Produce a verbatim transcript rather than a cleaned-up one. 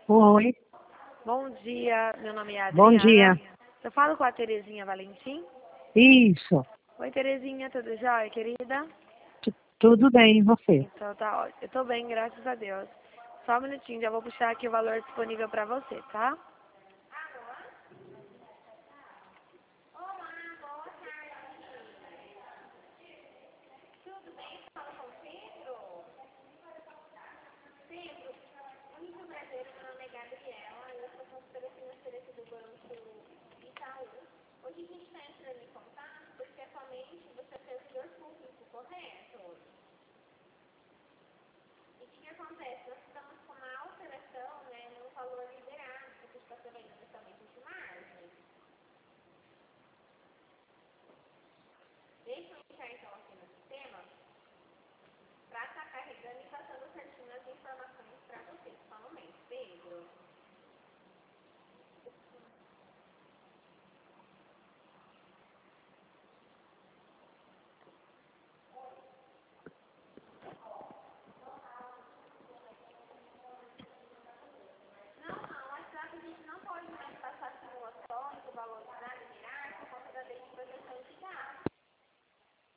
Oi, Bom dia, meu nome é bom dia. Adriana. Eu falo com a Terezinha Valentim. Isso, Oi, Terezinha, tudo jóia, querida? tu- tudo bem, e você? Então tá ótimo. Eu tô bem, graças a Deus. Só um minutinho, já vou puxar aqui o valor disponível pra você, tá? Hoje a gente está entrando em contato porque atualmente você é servidor público, correto? E o que, que acontece?